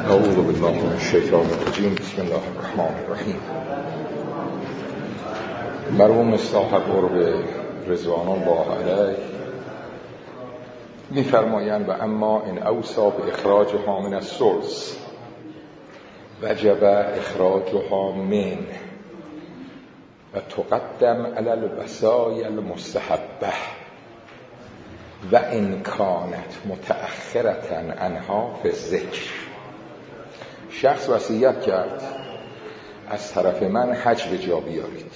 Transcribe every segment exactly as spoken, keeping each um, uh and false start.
اعوذ بالله من الشیطان الرجیم. بسم الله الرحمن الرحیم. مرحوم صاحب قرب رضوان الله علیه می‌فرمایند و اما ان اوصى باخراجها من الثلث وجب اخراجها من و تقدم علی الوصايا المستحبه و ان کانت متأخرة عنها فی الذکر. شخص وصیت کرد از طرف من حج به جا بیارید.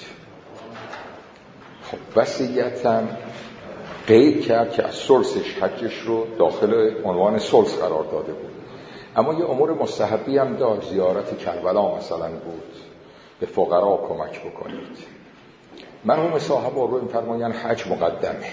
خب وصیتم قید کرد که از ثلثش حجش رو داخل عنوان ثلث قرار داده بود، اما یه امور مستحبی هم داشت. زیارت کربلا مثلا بود، به فقرا کمک بکنید. مرحوم صاحب رو می‌فرمایند حج مقدمه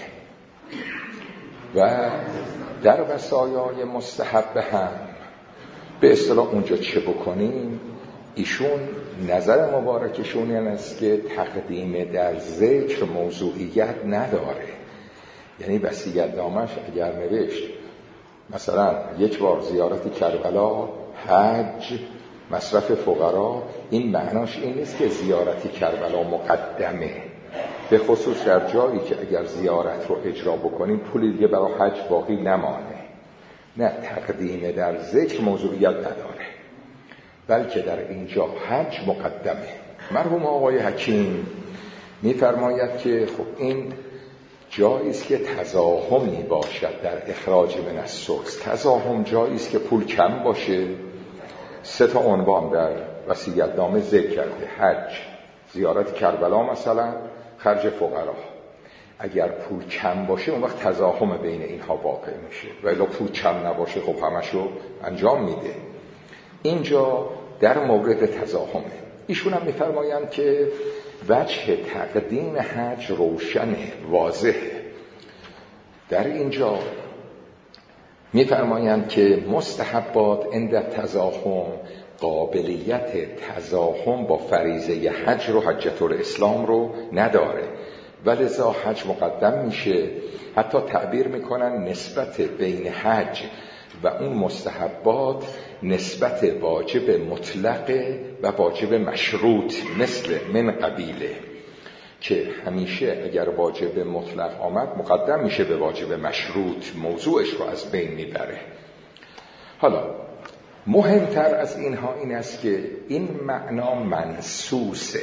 و در وصایای مستحب هم به اصطلاح اونجا چه بکنیم، ایشون نظر مبارکشون این است که تقدیم در ذکر موضوعیت نداره. یعنی وصیت نامش اگر نوشت مثلا یک بار زیارت کربلا، حج، مصرف فقرا، این معناش این نیست که زیارت کربلا مقدمه، به خصوص در جایی که اگر زیارت رو اجرا بکنیم پولی دیگه برای حج باقی نمانه. نه، تقدیم در ذکر موضوعیت نداره، بلکه در اینجا حج مقدمه. مرحوم آقای حکیم می‌فرماید که خب این جایی است که تزاحمی باشد در اخراج من الثلث. تزاحم جایی است که پول کم باشه. سه تا عنوان در وصیت‌نامه ذکر کرده: حج، زیارت کربلا مثلا، خرج فقرا. اگر پول کم باشه اون وقت تزاحم بین اینها واقع میشه، و الا پول کم نباشه خب همشو انجام میده. اینجا در مورد تزاحمه. ایشون هم میفرمایند که وجه تقدیم حج روشنه، واضحه. در اینجا میفرمایند که مستحبات عند تزاحم قابلیت تزاحم با فریضه حج رو، حجة الاسلام رو نداره، ولذا حج مقدم میشه. حتی تعبیر میکنن نسبت بین حج و اون مستحبات نسبت واجب مطلقه و واجب مشروط، مثل من قبیله، که همیشه اگر واجب مطلق آمد مقدم میشه به واجب مشروط، موضوعش رو از بین میبره. حالا مهمتر از اینها این است که این معنا منسوسه.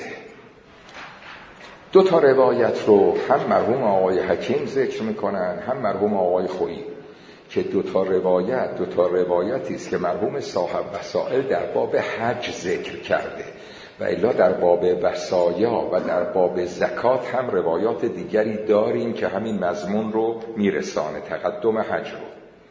دو تا روایت رو هم مرحوم آقای حکیم ذکر میکنن، هم مرحوم آقای خویی، که دو تا روایت دو تا روایتی است که مرحوم صاحب وسائل در باب حج ذکر کرده، و الا در باب وصایا و در باب زکات هم روایات دیگری داریم که همین مضمون رو میرسانه، تقدم حج رو.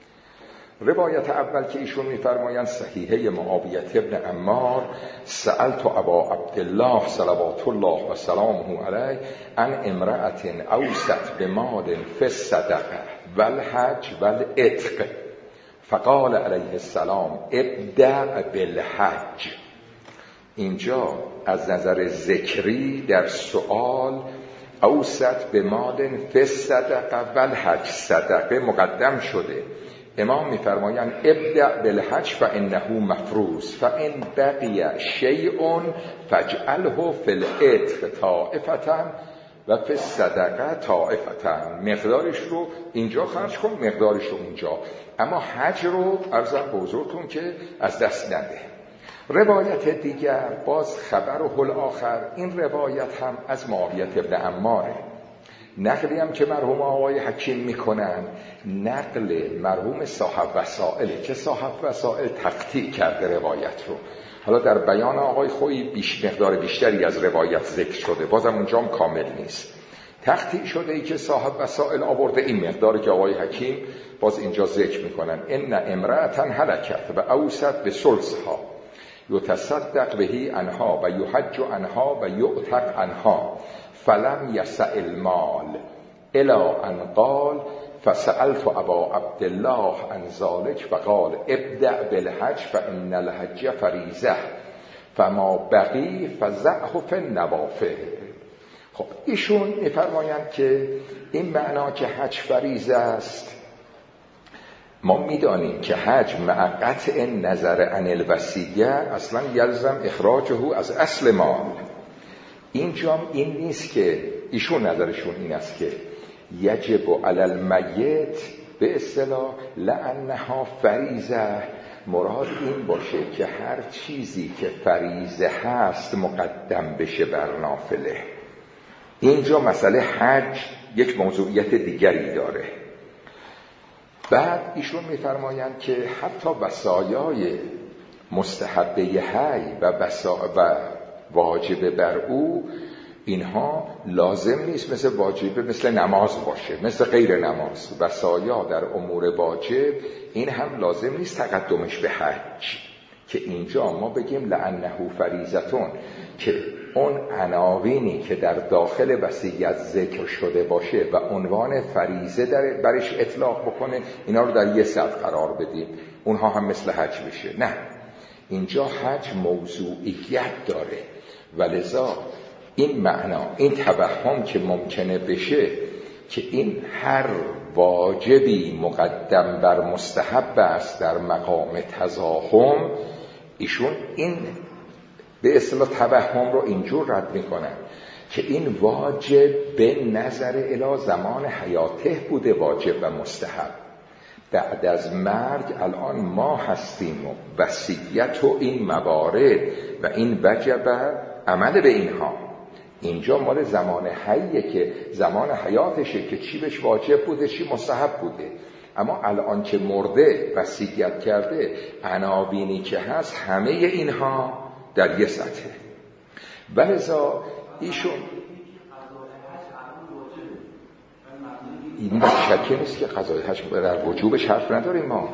روایت اول که ایشون میفرمایند صحیحه معاویه ابن عمار: سألت ابا عبدالله صلوات الله و سلامه علیه عن امرأة اوصت بمال فی الصدقه والحج والعتق فقال علیه السلام ابدأ بالحج. اینجا از نظر ذکری در سؤال اوصت بمال فی الصدقه والحج، صدقه مقدم شده. امام میفرمایند ابدأ بالحج فانه مفروض فان بقی شیء فاجعله فی العتق طائفة و فی الصدقه طائفة. مقدارش رو اینجا خرج کن، مقدارش رو اونجا، اما حج رو عرضم به حضورتون که از دست نده. روایت دیگر باز خبر و حل آخر، این روایت هم از معاویه ابن عماره. نقلی هم که مرحوم آقای حکیم میکنن نقل مرحوم صاحب وسائله که صاحب وسائل تقطیع کرده روایت رو. حالا در بیان آقای خویی بیش مقدار بیشتری از روایت ذکر شده، بازم اونجام کامل نیست. تقطیع شده ای که صاحب وسائل آورده این مقداری که آقای حکیم باز اینجا ذکر میکنن: ان امرأة هلکت و اوصت بثلثها یتصدق بهی عنها و یحج عنها و یعتق عنها فلم یسع المال الی ان قال فسألت ابا عبدالله عن ذلك فقال ابدأ بالحج فان الحج فریضه فما بقی فزعه فی النوافل. خب ایشون میفرمایند که این معنا که حج فریضه است ما میدانیم که حج مع قطع نظر عن الوصیه اصلا یلزم اخراجه از اصل مال. اینجا این نیست که ایشون نظرشون این است که یجب علی المیت به اصطلاح لانها فریضه، مراد این باشه که هر چیزی که فریضه هست مقدم بشه بر نافله. اینجا مسئله حج یک موضوعیت دیگری داره. بعد ایشون میفرمایند که حتی وصایای مستحبه حی و و واجب بر او، اینها لازم نیست مثل واجبه مثل نماز باشه، مثل غیر نماز. وصایا در امور واجب این هم لازم نیست تقدمش به حج، که اینجا ما بگیم لانه فریضتون، که اون عناوینی که در داخل وصیت ذکر شده باشه و عنوان فریضه در برش اطلاق بکنه، اینا رو در یه سطح قرار بدیم، اونها هم مثل حج بشه. نه، اینجا حج موضوعیت داره، ولذا این معنا، این توهم که ممکنه بشه که این هر واجبی مقدم بر مستحب است در مقام تزاحم، ایشون این به اصطلاح توهم رو اینجور رد میکنن که این واجب به نظر الی زمان حیاته بوده واجب و مستحب، بعد از مرگ الان ما هستیم و وصیت و این موارد و این وجب عمل به اینها. اینجا مال زمان حیه که زمان حیاتشه که چی بهش واجب بوده چی مستحب بوده، اما الان که مرده وصیت کرده، عناوینی که هست همه اینها در یه سطحه. ولذا ایشون این شکی نیست که قضای حج در وجوبش حرف نداریم ما.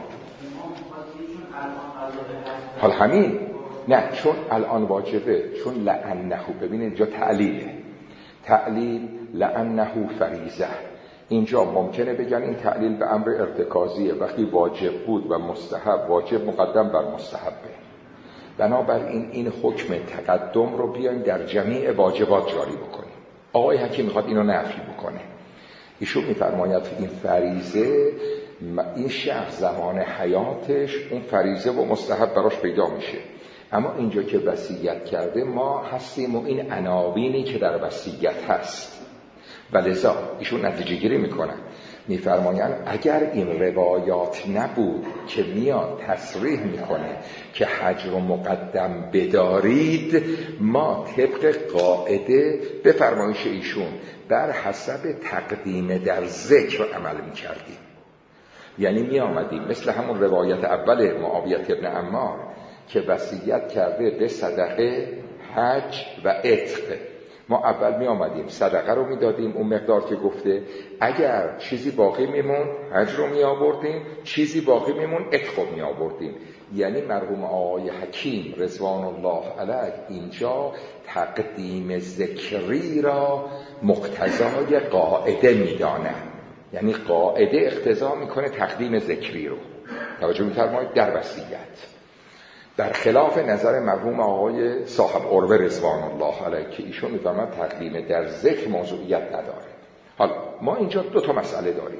حال همین نه، چون الان واجبه، چون لانه، ببینید اینجا تعلیله، تعلیل لانه فریضه. اینجا ممکنه بگن این تعلیل به امر ارتکازیه، وقتی واجب بود و مستحب، واجب مقدم بر مستحبه، بنابراین این حکم تقدم رو بیاین در جمیع واجبات جاری بکنیم. آقای حکیم میخواد اینو نفی بکنه. ایشون میفرماید این فریضه، این شخص زمان حیاتش اون فریضه و مستحب براش پیدا میشه، اما اینجا که وصیت کرده ما هستیم و این عناوینی که در وصیت هست. ولذا ایشون نتیجه گیری میکنن، میفرمایند اگر این روایات نبود که میاد تصریح میکنه که حج رو مقدم بدارید، ما طبق قاعده به فرمایش ایشون بر حسب تقدیم در ذکر عمل میکردیم. یعنی می آمدیم مثل همون روایت اول معاویه ابن عمار که وصیت کرده به صدقه، حج و عتق، ما اول می آمدیم صدقه رو می دادیم اون مقدار که گفته، اگر چیزی باقی میمون حج رو می آوردیم، چیزی باقی میمون عتق رو می آوردیم. یعنی مرحوم آقای حکیم رضوان الله علیه اینجا تقدیم ذکری را مقتضای قاعده می دانه، یعنی قاعده اقتضا میکنه تقدیم ذکری رو. توجه می‌فرمایید در وصیت، در خلاف نظر مرحوم آقای صاحب عروه رضوان الله علیه که ایشون می‌فرماید تقدیم در ذکر موضوعیت نداره. حالا ما اینجا دو تا مسئله داریم.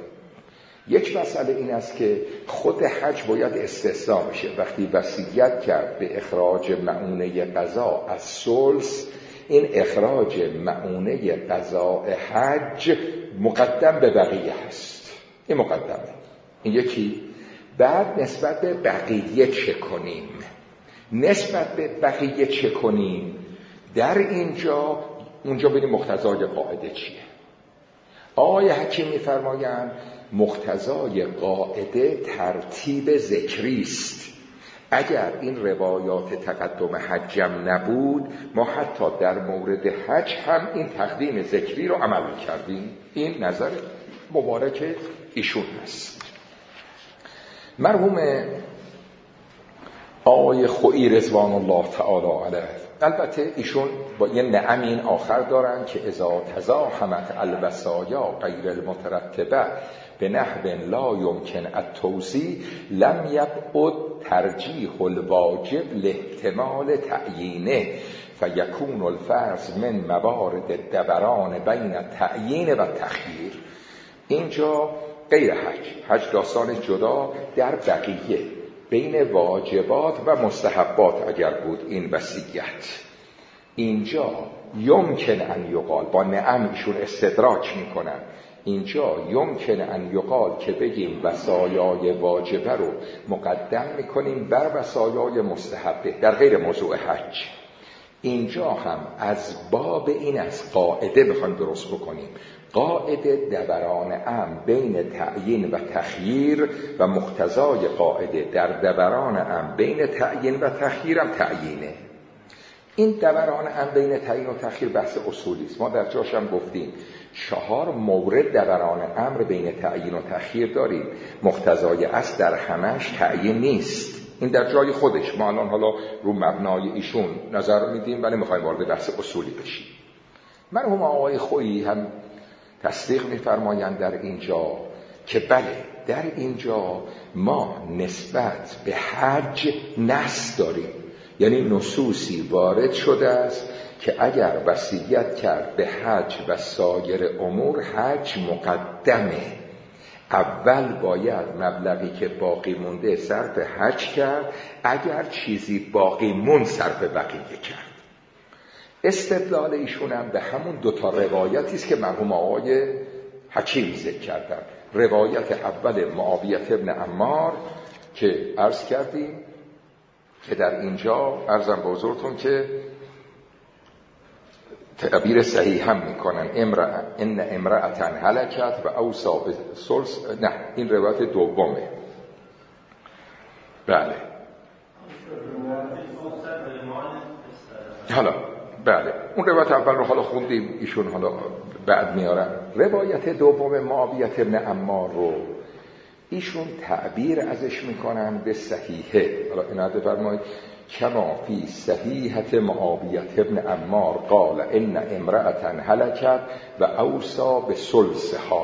یک مسئله این است که خود حج باید استثناء بشه. وقتی وصیت کرد به اخراج مؤونه قضا از ثلث، این اخراج مؤونه قضا حج مقدم به بقیه هست، این مقدمه. این یکی. بعد نسبت به بقیه چه کنیم؟ نسبت به بقیه چه کنیم؟ در اینجا اونجا ببینیم مقتضای قاعده چیه. آقای حکیم می‌فرمایند مقتضای قاعده ترتیب ذکری است. اگر این روایات تقدم حجم نبود، ما حتی در مورد حج هم این تقدیم ذکری رو عمل کردیم. این نظر مبارک ایشون هست. مرحوم آقای خویی رضوان الله تعالی علیه، البته ایشون با یه نعمین آخر دارن که اذا تزاحمت الوصایا غیر المترتبه به نحو لا یمکن التوصی لم یبعد ترجیح الواجب لاحتمال تعیینه فیکون الفرض من موارد دوران بین التعیین و تخییر. اینجا غیر حج. حج داستان جدا در بقیه بین واجبات و مستحبات اگر بود این وصیت. اینجا یمکن ان یقال، با نعم ایشون استدراک میکنن، اینجا یمکن ان یقال که بگیم وصایای واجبه رو مقدم میکنیم بر وصایای مستحبه در غیر موضوع حج. اینجا هم از باب این از قاعده بخوایم درست بکنیم، قاعده دوران ام بین تعیین و تخییر و مقتضای قاعده در دوران ام بین تعیین و تخییر هم تعیینه. این دوران ام بین تعیین و تخییر بحث اصولی است. ما در جاش هم گفتیم چهار مورد دوران امر بین تعیین و تخییر داریم، مقتضای اصل در همش تعیین نیست. این در جای خودش، ما الان حالا رو مبنای ایشون نظر میدیم ولی میخوایم وارد بحث اصولی بشیم. مرحوم آقای خویی هم تصدیق میفرمایند در اینجا که بله در اینجا ما نسبت به حج نص داریم، یعنی نصوصی وارد شده است که اگر وصیت کرد به حج و سایر امور حج مقدمه، اول باید مبلغی که باقی مونده صرف حج کرد، اگر چیزی باقی مون صرف بقیه کرد. استدلال ایشون هم به همون دوتا روایتی است که مرحوم آقای حکیم ذکر کردن. روایت اول معاویه ابن عمار که عرض کردیم که در اینجا عرضم به حضورتون که تعبیر صحیح هم میکنن امرأ ان امرأة هلکت و اوصا به ثلث، نه این روایت دومه. بله حالا بله اون روایت اول رو حالا خوندیم، ایشون حالا بعد میارن. روایت دوم معاویه ابن عمار رو ایشون تعبیر ازش میکنن به صحیحه. حالا عنایت بفرمایید کما فی صحیحه معاویه ابن عمار قال ان امرأة هلکت و اوصا به ثلثها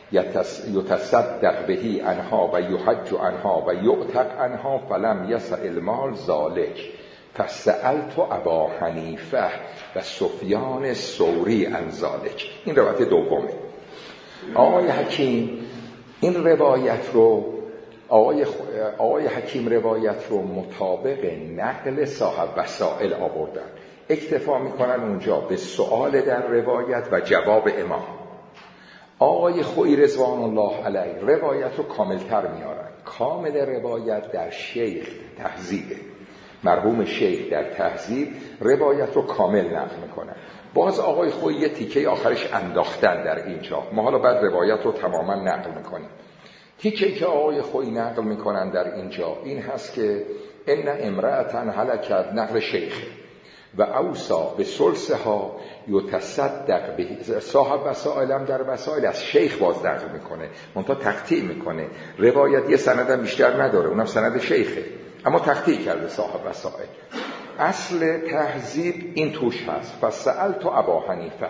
یتصدق بهی عنها و یحج عنها و یعتق عنها فلم یسع المال ذلک فسألت ابا حنیفه و سفیان الثوری عن ذلک. این روایت دومه. آقای حکیم این روایت رو آقای, خ... آقای حکیم روایت رو مطابق نقل صاحب وسائل آوردن، اکتفا میکنن اونجا به سؤال در روایت و جواب امام. آقای خویی رضوان الله علیه روایت رو کاملتر میارن. کامل روایت در شیخ تهذیبه، مرحوم شیخ در تهذیب روایت رو کامل نقل میکنن. باز آقای خویی یه تیکه آخرش انداختن در اینجا، ما حالا بعد روایت رو تماما نقل میکنیم. تیکه که آقای خویی نقل میکنن در اینجا این هست که ان امرأة هلکت، نقل شیخ، و اوصا به ثلثها یتصدق به. صاحب وسائلم در وسائل از شیخ باز نقل میکنه، منتها تقطیع میکنه. روایت یه سند هم بیشتر نداره، اونم سند شیخه، اما تقطیع کرده صاحب وسائل. اصل تهذیب این توش هست. فسألت ابا حنیفه،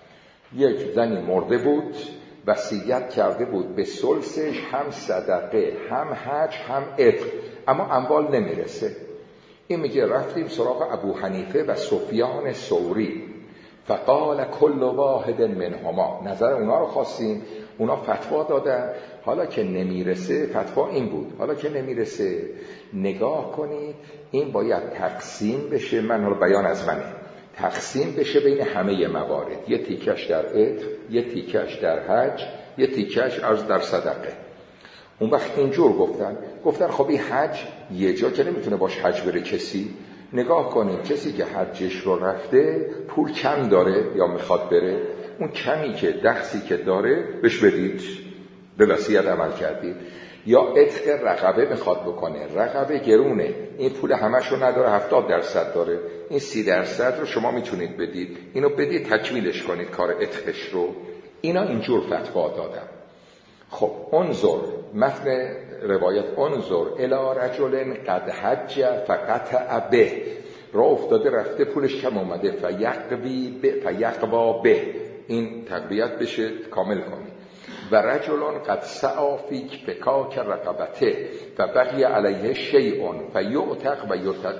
یک زنی مرده بود، وصیت کرده بود به ثلثش هم صدقه هم حج هم عتق، اما اموال نمیرسه. این میگه رفتیم سراغ ابو حنیفه و سفیان ثوری، فقال کل واحد منهما، نظر اونا رو خواستیم، اونا فتوا دادن. حالا که نمیرسه، فتوا این بود حالا که نمیرسه نگاه کنید این باید تقسیم بشه، من حالا بیان از منه، تقسیم بشه بین همه موارد، یه تیکش در عتق، یه تیکش در حج، یه تیکش از در صدقه. اون وقت اینجور گفتن گفتن خب این حج یه جا که نمیتونه باش حج بره کسی. نگاه کنید کسی که حجش رو رفته پول کم داره یا میخواد بره، اون کمی که دخسی که داره بهش بدید، به وصیت عمل کردید. یا عتق رقبه میخواد بکنه، رقبه گرونه، این پول همش رو نداره، هفتاد درصد داره، این سی درصد رو شما میتونید بدید، اینو بدید تکمیلش کنید کار عتقش رو. اینا اینجور فتوا دادن. خب انظر متن روایت، انظر الی رجل قد حج فقطع به، را افتاده رفته پولش کم اومده، فیقوی به فیقوا به، این تقویت بشه کامل کنید. و رجلان قد سعی فی فکاک رقبته فبقی علیه شیء فیعتق و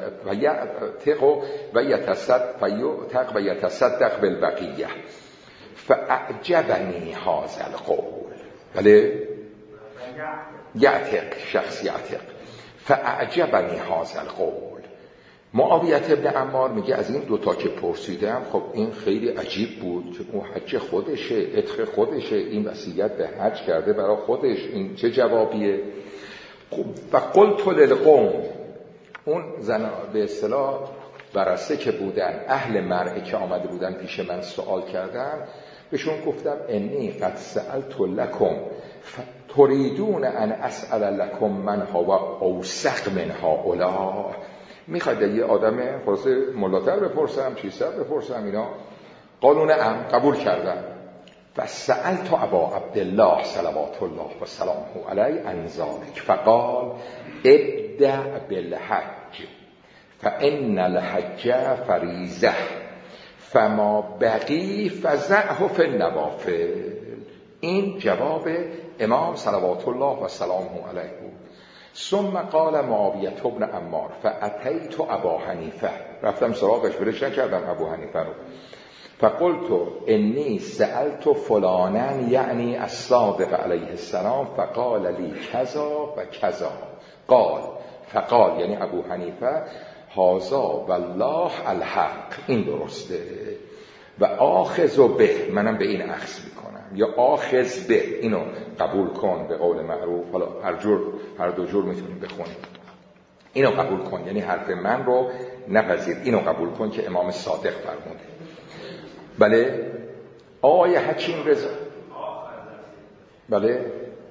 یعتق و یتصدق فیعتق و یتصدق بالبقیه فاعجبنی هذا القول. بله یعتق، شخص یعتق. فاعجبنی هذا القول. معاویه ابن عمار میگه از این دوتا که پرسیدم خب این خیلی عجیب بود که اون حج خودشه، عتق خودشه، این وصیت به حج کرده برای خودش، این چه جوابیه؟ و قلت للقوم، اون زن به اصطلاح برسه که بودن اهل مرعه که آمده بودن پیش من سوال کردن، بهشون گفتم انی قد سألت لکم تريدون ان اسأل لکم من هو اوسق من هؤلاء. میخواد یه آدم خلاصه ملاتر بپرسم، چیزتر بپرسم اینا؟ قالوا نعم، قبول کردن. و سألت ابا عبدالله صلوات الله و سلامه علیه عن ذلك فقال ابدأ بالحج فإن الحج فریضه فما بقی فزعه فی النوافل. این جواب امام صلوات الله و سلامه علیه بود. ثم قال معاویه ابن عمار فاتیت ابا حنیفه، رفتم سراغش، برش نکردم ابو حنیفه رو. فقلت انی سألت فلانا یعنی الصادق علیه السلام فقال لی کذا و کذا. قال فقال یعنی ابو حنیفه هذا والله الحق، این درسته. و آخذ به، منم به این اخذ میکنم، یا آخذ به، اینو قبول کن به قول معروف. حالا هر جور هر دو جور میتونیم بخونیم. اینو قبول کن یعنی حرف من رو نپذیر، اینو قبول کن که امام صادق فرموده. بله آقای حکیم رضا، بله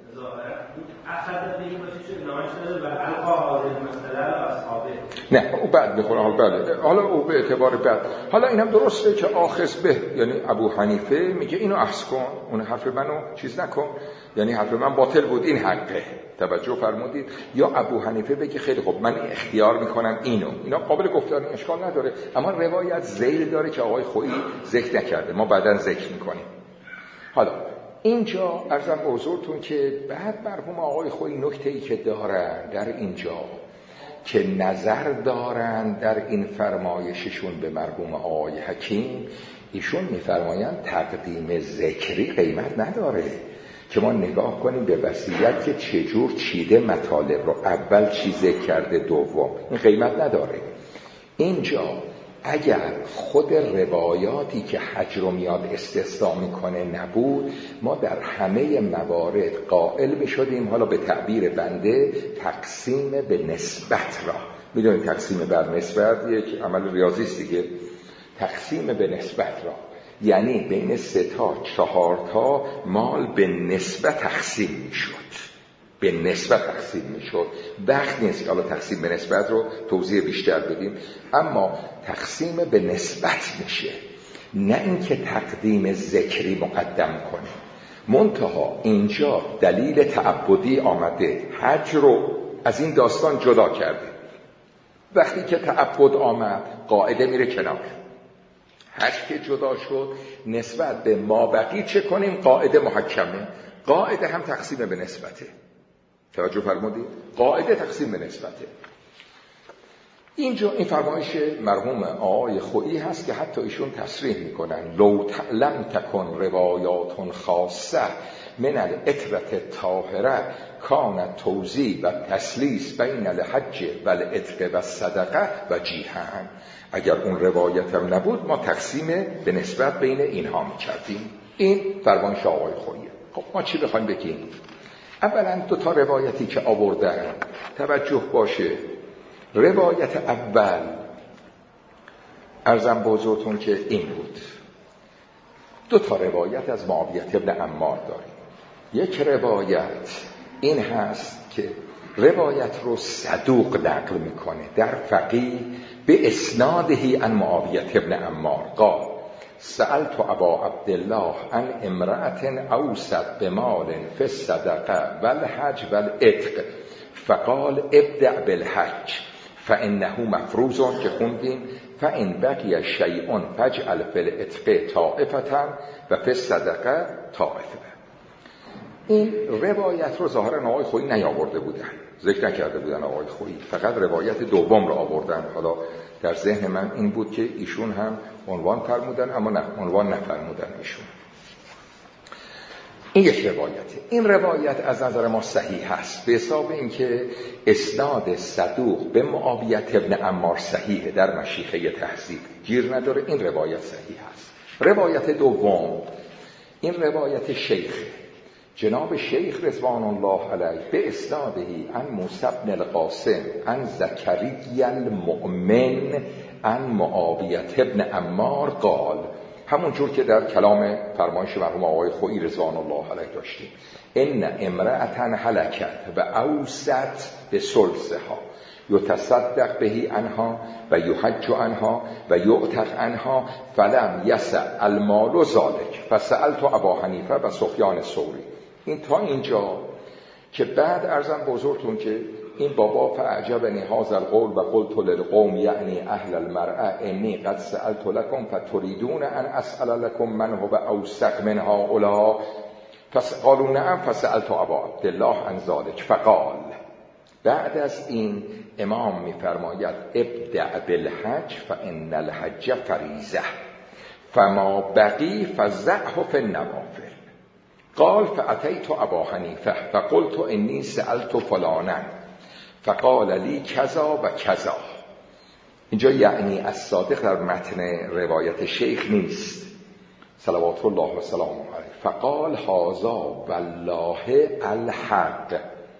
نه او بعد بخوره. حالا بله حالا او به اعتبار بعد، حالا اینم درسته که آخذ به یعنی ابو حنیفه میگه اینو اخذ کن، اون حرف منو چیز نکن، یعنی حرف من باطل بود، این حقه. توجه فرمودید؟ یا ابو حنیفه بگه خیلی خوب من اختیار میکنم اینو، اینا قابل گفتن، اشکال نداره. اما روایت ذیل داره که آقای خویی ذکر نکرده، ما بعداً ذکر میکنیم. حالا اینجا عرضم به حضورتون که بعد مرحوم آقای خویی نکته‌ای که دارن در اینجا که نظر دارن در این فرمایششون به مرحوم آقای حکیم، ایشون میفرمایند تقدیم ذکری قیمت نداره، که ما نگاه کنیم به وصیت که چجور چیده مطالب رو، اول چی ذکر کرده، دوم، این قیمت نداره. اینجا اگر خود روایاتی که حج رو میاد استثنا میکنه نبود، ما در همه موارد قائل میشدیم، حالا به تعبیر بنده تقسیم به نسبت را. میدونید تقسیم بر نسبت یک عمل ریاضی است دیگه. تقسیم به نسبت را یعنی بین سه تا چهار تا مال به نسبت تقسیم میشد، به نسبت تقسیم میشد. وقت نیست حالا تقسیم به نسبت رو توضیح بیشتر بدیم، اما تقسیم به نسبت میشه، نه اینکه تقدیم ذکری مقدم کنه. منتها اینجا دلیل تعبدی آمده، حج رو از این داستان جدا کرده. وقتی که تعبد آمد قاعده میره کنار، حج که جدا شد نسبت به مابقی چه کنیم؟ قاعده محکمه، قاعده هم تقسیم به نسبته. توجه فرمودید؟ قاعده تقسیم به نسبته. اینجا این فرمایش مرحوم آقای خویی هست که حتی ایشون تصریح میکنن لو تعلم تکن روایات خاصه من العترة طاهره کان توزیع و تسلیس بین الحج و العتق و الصدقه و جیهن. اگر اون روایت هم نبود ما تقسیم به نسبت بین اینها میکردیم. این فرمایش آقای خویی. خب ما چی بخوایم بگیم؟ اولا دو تا روایتی که آوردن توجه باشه. روایت اول عرضم به حضورتون که این بود، دو تا روایت از معاویه ابن عمار داریم. یک روایت این هست که روایت رو صدوق نقل میکنه در فقیه به اسنادهی عن معاویه ابن عمار قال سألت ابا عبدالله عن امرأة اوصت بمال فی الصدقه والحج والعتق فقال ابدأ بالحج فانه مفروض، که خوندیم فان بقی شیء فاجعل فی العتق طائفة و فی الصدقه طائفة. این روایت رو ظاهرا آقای خویی نیاورده بودن، ذکر نکرده بودن آقای خویی، فقط روایت دوم رو آوردن. حالا در ذهن من این بود که ایشون هم عنوان فرمودن، اما نه عنوان نفرمودن ایشون. این یک روایته. این روایت از نظر ما صحیح هست به حساب اینکه اسناد صدوق به معاویه ابن عمار صحیحه، در مشیخه تهذیب گیر نداره، این روایت صحیح هست. روایت دوم، این روایت شیخ جناب شیخ رضوان الله علیه به اسنادهی عن موسی بن القاسم عن زکریا المؤمن عن معاویه ابن عمار قال، همون جور که در کلام فرمایش مرحوم آقای خویی رضوان الله علیه داشتیم، ان امرأة هلکت و اوست به ثلثها یتصدق بهی عنها و یحج عنها و یعتق عنها فلم یسع المال ذلک فسألت ابا حنیفه و سفیان ثوری. این تا اینجا که بعد عرضم بزرگتون که این بابا فاعجبنی هذا القول و قلت للقوم یعنی اهل المرأة انی قد سألت لكم فتريدون ان اسأل لكم من هو اوثق من هؤلاء فقالوا نعم فسألت ابا عبدالله عن ذلك فقال. بعد از این امام میفرماید ابدأ بالحج فان الحج فریضه فما بقی فزعه فی النوافل. قال فأتيت ابا حنیفه فقلت انی سألت فلانا فقال لی کذا و کذا. اینجا یعنی الصادق در متن روایت شیخ نیست صلوات الله و سلامه علیه. فقال هذا والله الحق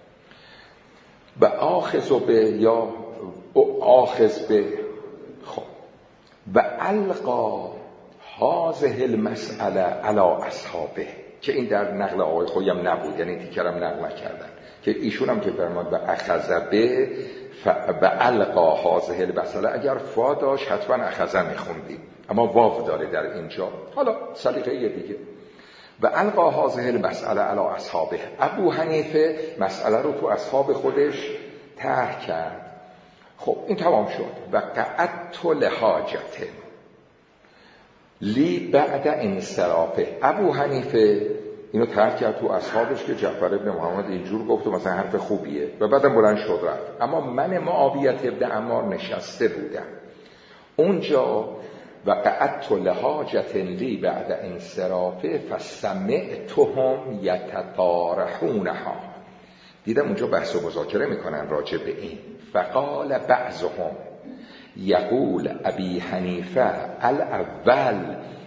و آخذ به یا آخذ به خب و القا هذه المسئله علی اصحابه، که این در نقل آقای خویم نبود، یعنی تیکرم نقل نکردن که ایشون هم که فرماد و اخذ به و القا هذه المسئله، اگر فا داشت حتما اخذ میخوندیم، اما واو داره در اینجا، حالا سلیقه دیگه. و القا هذه المسئله علی اصحابه، ابو حنیفه مسئله رو تو اصحاب خودش طرح کرد. خب این تمام شد. و قعدت لحاجت لی بعد انصرافه، ابو حنیفه اینو طرح کرد تو اصحابش که جعفر ابن محمد اینجور گفت و مثلا حرف خوبیه و بعدم بلند شد رفت. اما من معاویه ابن عمار نشسته بودم اونجا و قعدت لحاجت لی بعد انصرافه فسمعتهم یتطارحونها، دیدم اونجا بحث و مذاکره میکنن راجع به این. فقال بعضهم یقول ابی حنیفه الاول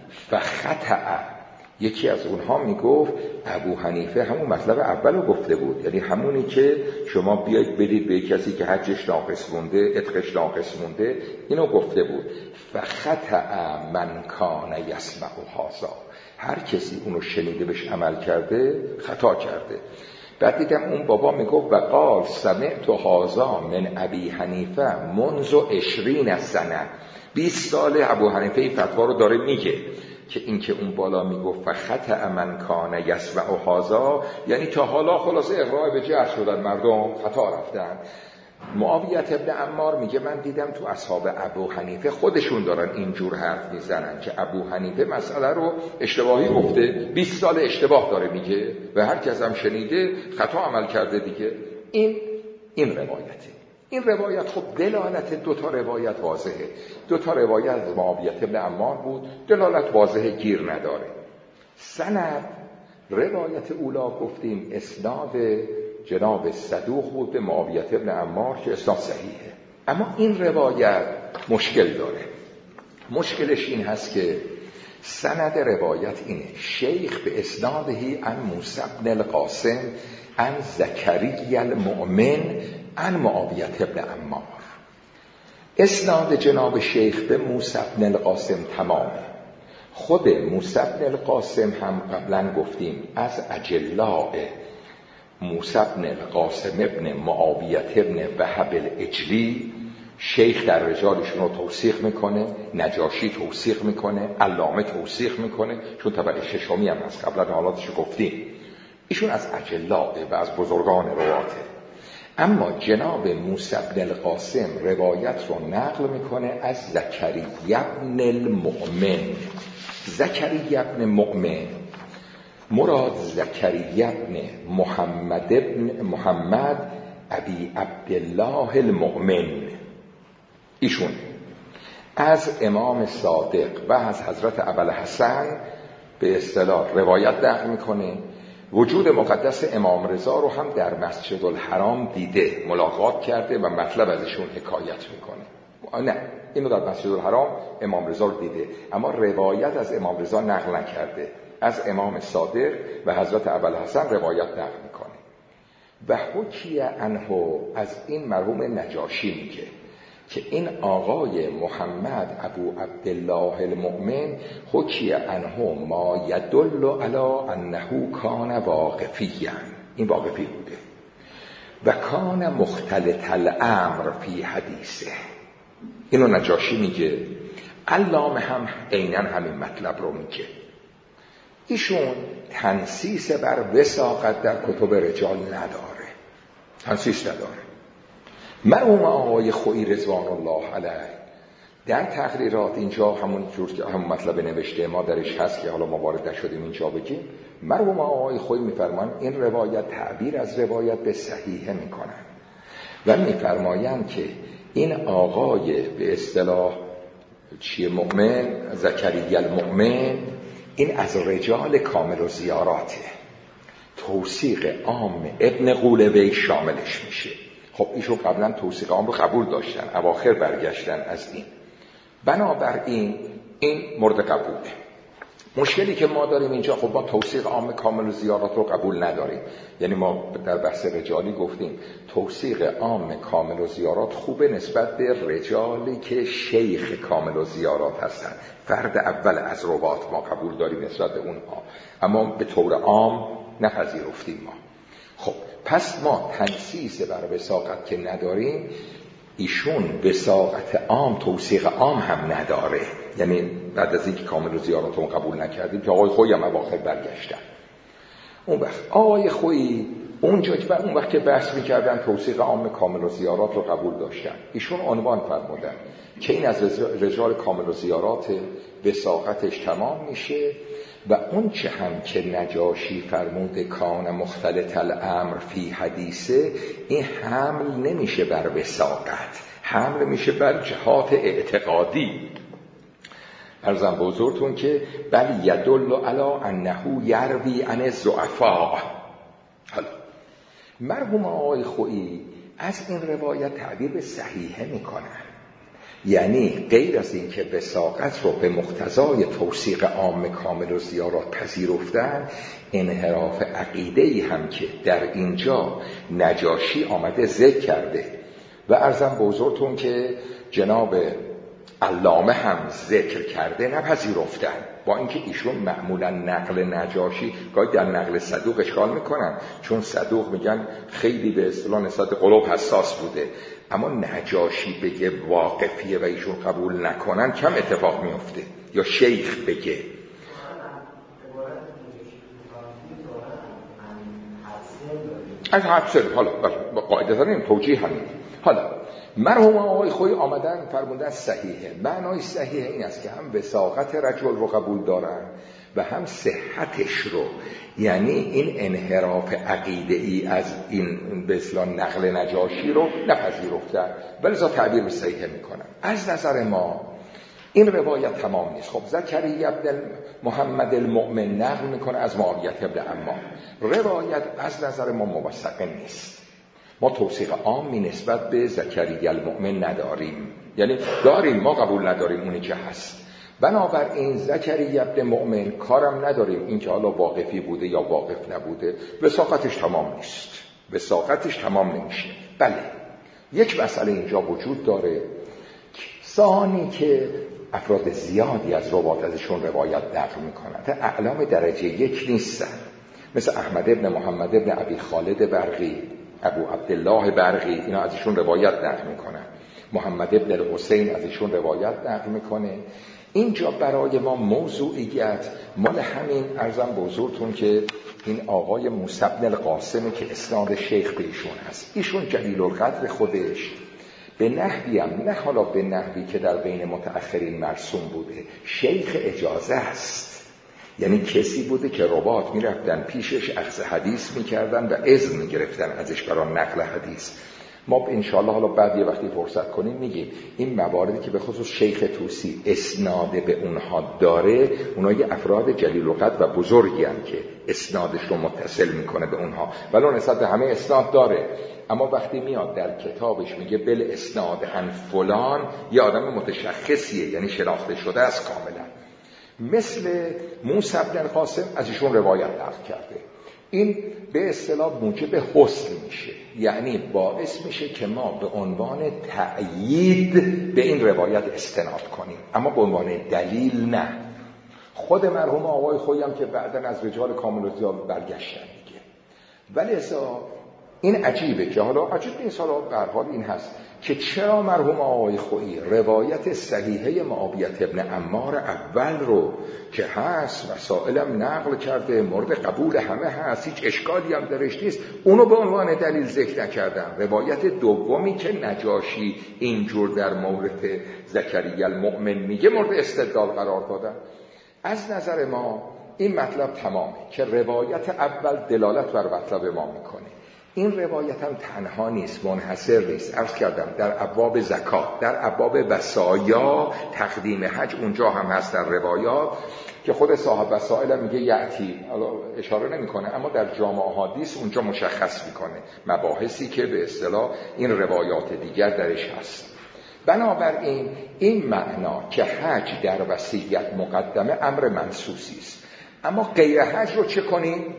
فخطأ، یکی از اونها میگفت ابو حنیفه همون مطلب اول رو گفته بود، یعنی همونی که شما بیایید بدید به کسی که حجش ناقص مونده عتقش ناقص مونده، اینو گفته بود. فخطأ من کان یسمع هذا، هر کسی اونو شنیده بهش عمل کرده خطا کرده. بعد دیدم اون بابا میگفت و قال سمعت هذا من ابی حنیفه منذ عشرین سنه، بیست سال ابو حنیفه این فتوا رو داره میگه که این که اون بالا میگفت فخطأ من کان یسمع هذا، یعنی تا حالا خلاصه اقراء به جهل شدن، مردم خطا رفتن. معاویه ابن عمار میگه من دیدم تو اصحاب ابو حنیفه خودشون دارن اینجور حرف میزنن که ابو حنیفه مسئله رو اشتباهی گفته، بیست سال اشتباه داره میگه و هر کس هم شنیده خطا عمل کرده دیگه. این این روایته. این روایت خب دلالت دو تا روایت واضحه، دو تا روایت از معاویه ابن عمار بود، دلالت واضحه، گیر نداره. سند روایت اولا گفتیم اسناد جناب صدوق بود به معاویه ابن عمار که اسناد صحیحه، اما این روایت مشکل داره. مشکلش این هست که سند روایت اینه شیخ به اسنادهی عن موسی بن القاسم عن زکریا المؤمن عن معاویه ابن عمار. اسناد جناب شیخ به موسی بن القاسم تمامه. خود موسی بن القاسم هم قبلا گفتیم از اجلاء موسی بن القاسم ابن معاویه ابن وهب العجلی، شیخ در رجالشون رو توثیق میکنه، نجاشی توثیق میکنه، علامه توثیق میکنه، چون طبق ششمی هم از قبلا حالاتش گفتیم. ایشون از اجلاء و از بزرگان رواته. اما جناب موسی بن القاسم روایت رو نقل میکنه از زکریا بن المؤمن. زکریا بن مؤمن مراد زکریا بن محمد بن محمد ابی عبدالله المؤمن، ایشون از امام صادق و از حضرت ابوالحسن به اصطلاح روایت نقل میکنه وجود مقدس امام رضا رو هم در مسجد الحرام دیده، ملاقات کرده و مطلب ازشون حکایت میکنه. نه، اینو در مسجد الحرام امام رضا رو دیده، اما روایت از امام رضا نقل نکرده. از امام صادق و حضرت ابوالحسن روایت نقل میکنه. و حکی عنه، از این مرحوم نجاشی میگه که این آقای محمد ابو عبدالله المؤمن حکی عنه ما یدل علی انه کان واقفیا، این واقفی بوده و کان مختلط الامر فی حدیثه. اینو نجاشی میگه. علامه هم عیناً همین مطلب رو میگه. ایشون تنصیص بر وثاقت در کتب رجال نداره، تنصیص نداره. مرحوم آقای خویی رضوان الله علیه در تقریرات، اینجا همون جور که همون مطلب نوشته ما درش هست که حالا ما وارد نشدیم اینجا بگیم، مرحوم آقای خویی میفرمان این روایت تعبیر از روایت به صحیحه میکنن و میفرمایند که این آقای به اصطلاح چیه مؤمن، زکریا المؤمن، این از رجال کامل و زیاراته، توثیق عام ابن قولوی شاملش میشه. خب ایشون قبلا توثیق عام رو قبول داشتن، اواخر برگشتن از این، بنابراین این مورد قبوله. مشکلی که ما داریم اینجا، خب ما توثیق عام کامل و زیارات رو قبول نداریم. یعنی ما در بحث رجالی گفتیم توثیق عام کامل و زیارات خوبه نسبت به رجالی که شیخ کامل و زیارات هستن، فرد اول از روات ما قبول داریم نسبت به اونها، اما به طور عام نپذیرفتیم ما. خب پس ما تنصیص بر وثاقت که نداریم، ایشون وثاقت عام توثیق عام هم نداره. یعنی بعد از اینکه کامل و زیاراتمون قبول نکردیم که آقای خویی هم اواخر برگشتن، اون وقت آقای خویی اونجا که اون وقت که بحث میکردن توثیق عام کامل و زیارات رو قبول داشتن، ایشون عنوان فرمودن که این از رجال کامل و زیارات وثاقتش تمام میشه و اون چه هم که نجاشی فرموده کان مختلط الامر فی حدیثه، این حمل نمیشه بر وثاقت، حمل میشه بر جهات اعتقادی. عرضم به حضورتون که بل یدل علی انه یروی عن الضعفاء. حالا مرحوم آقای خویی از این روایت تعبیر به صحیحه میکنن، یعنی غیر از این که وثاقت رو به مقتضای توثیق عام کامل و زیارات پذیرفتن، انحراف عقیده‌ای هم که در اینجا نجاشی آمده ذکر کرده و عرضم به حضورتون که جناب علامه هم ذکر کرده نپذیرفتن، با اینکه ایشون معمولا نقل نجاشی گاهی در نقل صدوق اشکال میکنن، چون صدوق میگن خیلی به اصطلاح نسبت قلوب حساس بوده، اما نجاشی بگه واقفیه و ایشون قبول نکنن کم اتفاق میفته، یا شیخ بگه. از حدسل حالا قاعدتا این توجیه همین. حالا مرحوم آقای خویی آمدن فرمودن صحیحه. معنای صحیحه این است که هم وثاقت رجل رو قبول دارن و هم صحتش رو، یعنی این انحراف عقیده‌ای از این به اصطلاح نقل نجاشی رو نپذیرفتن، ولذا تعبیر به صحیحه میکنن. از نظر ما این روایت تمام نیست. خب زکریا ابن محمد المؤمن نقل میکنه از معاویه ابن عمار، روایت از نظر ما موثق نیست. ما توثیق عامی نسبت به زکریا المؤمن نداریم، یعنی داریم ما قبول نداریم اونی که هست. بنابراین زکریا ابن مؤمن کارم نداریم این که حالا واقفی بوده یا واقف نبوده، وثاقتش تمام نیست، وثاقتش تمام نمیشه. بله یک مسئله اینجا وجود داره، کسانی که افراد زیادی از روات ازشون روایت نقل میکنند اعلام درجه یک نیستن، مثل احمد ابن محمد ابن ابی خالد برقی، ابو عبدالله برقی، اینا ازشون روایت نقل میکنن، محمد ابن الحسین ازشون روایت نقل میکنه. اینجا برای ما موضوعیت مال همین عرضم به حضورتون که این آقای موسی بن القاسم که اسناد شیخ به ایشون هست، ایشون جلیل القدر خودش به نحوی هم، نه حالا به نحوی که در بین متأخرین مرسوم بوده، شیخ اجازه است، یعنی کسی بوده که روات میرفتن پیشش اخذ حدیث میکردن و اذن میگرفتن ازش برای نقل حدیث. ما انشاءالله حالا بعد یه وقتی فرصت کنیم میگیم این مواردی که به خصوص شیخ طوسی اسناد به اونها داره، اونها یه افراد جلیل القدر و بزرگی هستند که اسنادش رو متصل میکنه به اونها، ولی اون نسبت به همه اسناد داره. اما وقتی میاد در کتابش میگه بل اسناد عن فلان، یه آدم متشخصیه، یعنی شناخته شده است کاملا. مثل موسی بن القاسم از ایشون روایت نقل کرده. این به اصطلاح موجب حسن میشه، یعنی باعث میشه که ما به عنوان تأیید به این روایت استناد کنیم، اما به عنوان دلیل نه. خود مرحوم آقای خویی هم که بعداً از رجال کامل الرجال برگشتن دیگه. ولی ازا این عجیبه که حالا عجیب نیست، حالا به هر حال این هست که چرا مرحوم آقای خویی روایت صحیحه معاویه ابن عمار اول رو که هست مسائلم نقل کرده، مورد قبول همه هست، هیچ اشکالی هم درش نیست، اونو به عنوان دلیل ذکر نکردن. روایت دومی که نجاشی اینجور در مورد زکریا المؤمن میگه مورد استدلال قرار دادن. از نظر ما این مطلب تمامه که روایت اول دلالت بر مطلب ما میکنه. این روایت هم تنها نیست، منحصر نیست. عرض کردم در ابواب زکات، در ابواب وصایا، تقدیم حج اونجا هم هست در روایات که خود صاحب وسائل میگه یعتی، اشاره نمیکنه اما در جامع احادیث اونجا مشخص میکنه مباحثی که به اصطلاح این روایات دیگر درش هست. بنابراین این معنا که حج در وصیت مقدمه امر منصوصی است. اما غیر حج رو چه کنیم؟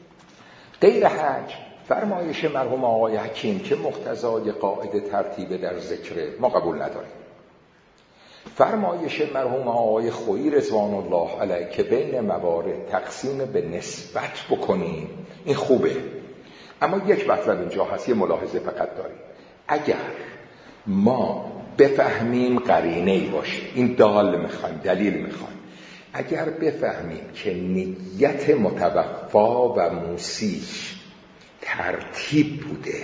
غیر حج فرمایش مرحوم آقای حکیم که مقتضای قاعده ترتیب در ذکر ما قبول نداریم. فرمایش مرحوم آقای خویی رضوان الله علیه که بین موارد تقسیم به نسبت بکنیم این خوبه، اما یک مطلب اینجا هست، یه ملاحظه فقط داریم. اگر ما بفهمیم قرینه‌ای باشه، این دال میخوایم، دلیل میخوایم، اگر بفهمیم که نیت متوفا و موصیش ترتیب بوده،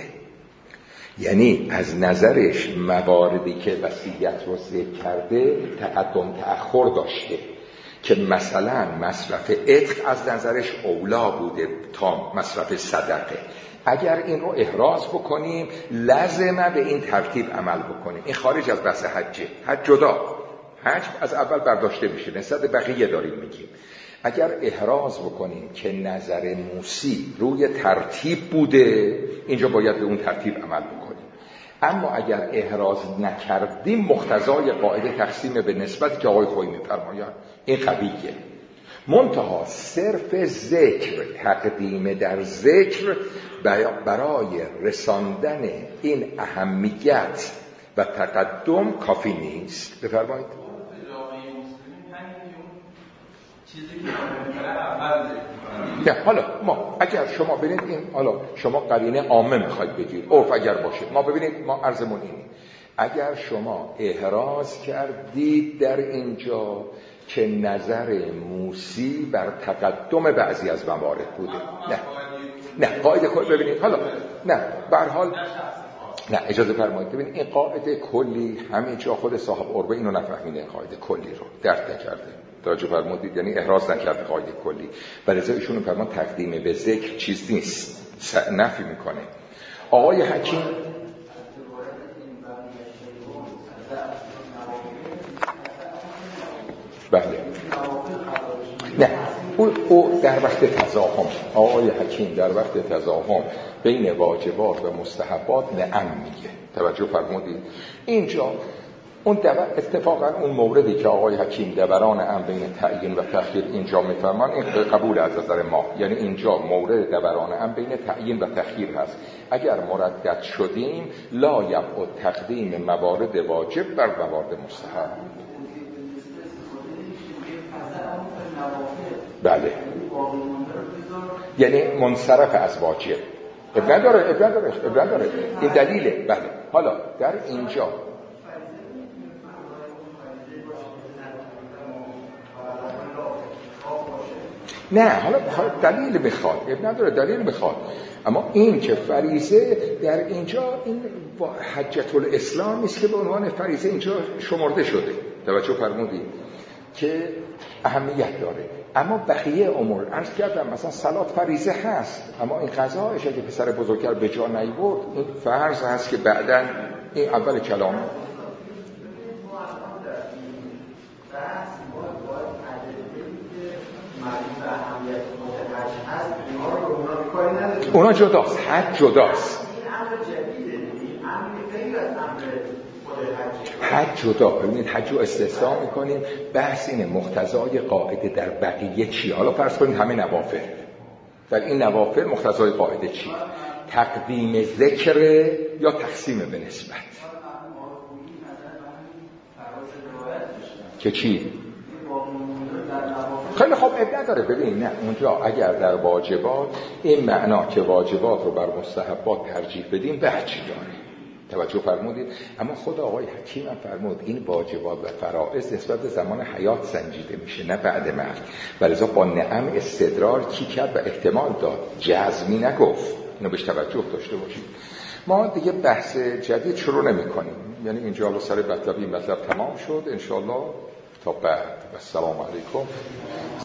یعنی از نظرش مواردی که وصیت رو ذکر کرده تقدم تأخر داشته، که مثلا مصرف عتق از نظرش اولا بوده تا مصرف صدقه، اگر این رو احراز بکنیم لازمه به این ترتیب عمل بکنیم. این خارج از بحث حجه، حج جدا، حج از اول برداشته میشه، نسبت بقیه داریم میگیم. اگر احراز بکنیم که نظر موسی روی ترتیب بوده، اینجا باید به اون ترتیب عمل بکنیم. اما اگر احراز نکردیم مقتضای قاعده تقسیم به نسبت که آقای خویی می‌فرمایند این قویه. منتها صرف ذکر، تقدیم در ذکر برای رساندن این اهمیت و تقدم کافی نیست. بفرمایید. نه حالا ما اگر شما ببینید این، حالا شما قرینه عامه میخواید بگید اوف اگر باشه، ما ببینید ما عرضمون اینه، اگر شما احراز کردید در اینجا که نظر موسی بر تقدم بعضی از موارد بوده، نه نه قاعده کلی ببینید، حالا نه به هر حال نه اجازه فرمایید ببینید این قاعده کلی همه جا خود صاحب عربه اینو نفهمیده، قاعده کلی رو درک نکرده، توجه فرمودید، یعنی احراز نکرده قاعده کلی، ولی ایشون فرمان تقدیم به ذکر چیز نیست، نفی میکنه. آقای حکیم بله نه او, او در وقت تزاحم، آقای حکیم در وقت تزاحم بین واجبات و مستحبات نعم میگه، توجه فرمودید. اینجا اون دور اتفاقا اون موردی که آقای حکیم دوران ام بین تعیین و تخییر اینجا میفرمان این قبول از نظر ما، یعنی اینجا مورد دوران ام بین تعیین و تخییر هست. اگر مردد شدیم لا یبعد تقدیم موارد واجب بر موارد مستحب. بله یعنی منصرف از واجب، اب نداره اب نداره اب نداره این دلیله. بله حالا در اینجا نه حالا دلیل میخواد، اب نداره دلیل میخواد، اما این که فریضه در اینجا این حجت الاسلام نیست که به عنوان فریضه اینجا شمرده شده، توجه فرمودید که اهمیت داره. اما بقیه امور عرض کردم مثلا صلات فریضه هست، اما این قضایش اگه پسر بزرگتر به جا نیورد این فرض هست که بعداً این اول کلام اونا جداست، حج جداست، حج جدا. ببینید حج رو استثناء میکنیم، بحث اینه مقتضای قاعده در بقیه چی. حالا فرض کنید همه نوافل، در این نوافل مقتضای قاعده چی؟ تقدیم ذکر یا تقسیم به نسبت که چی؟ خیلی خوب اب نداره. ببین نه اونجا اگر در واجبات این معنا که واجبات رو بر مستحبات ترجیح بدیم بحثی داره، توجه فرمودید. اما خود آقای حکیم هم فرمود این واجبات و فرائض نسبت به زمان حیات سنجیده میشه نه بعد مرگ، ولذا با نعم استدرار کی کرد و احتمال داد، جزمی نگفت. اینو بهش توجه داشته باشید. ما دیگه بحث جدید شروع نمی کنیم، یعنی اینجا الان سر مطلب این مطلب تمام شد ان شاء الله. تا بعد و السلام علیکم.